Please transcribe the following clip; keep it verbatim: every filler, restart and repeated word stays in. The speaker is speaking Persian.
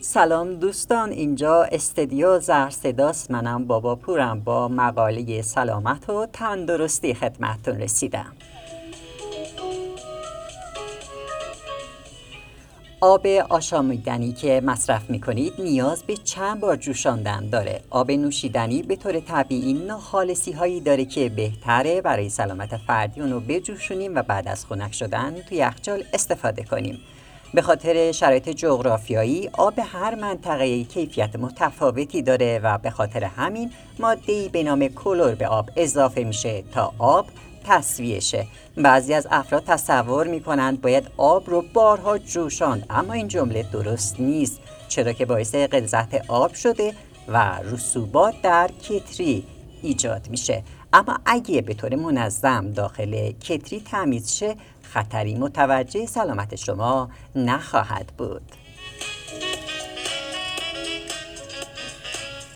سلام دوستان، اینجا استدیو زرصداست. منم بابا پورم با مقاله سلامت و تندرستی خدمتتون رسیدم. آب آشامیدنی که مصرف میکنید نیاز به چند بار جوشاندن داره. آب نوشیدنی به طور طبیعی ناخالصی هایی داره که بهتره برای سلامت فردی اونو بجوشونیم و بعد از خنک شدن توی یخچال استفاده کنیم. به خاطر شرایط جغرافیایی آب هر منطقه کیفیت متفاوتی داره و به خاطر همین ماده‌ای به نام کلور به آب اضافه میشه تا آب تصفیه شه. بعضی از افراد تصور میکنند باید آب رو بارها جوشاند، اما این جمله درست نیست، چرا که باعث غلظت آب شده و رسوبات در کتری ایجاد میشه. اما اگه به طور منظم داخل کتری تمیز شه، خطری متوجه سلامت شما نخواهد بود.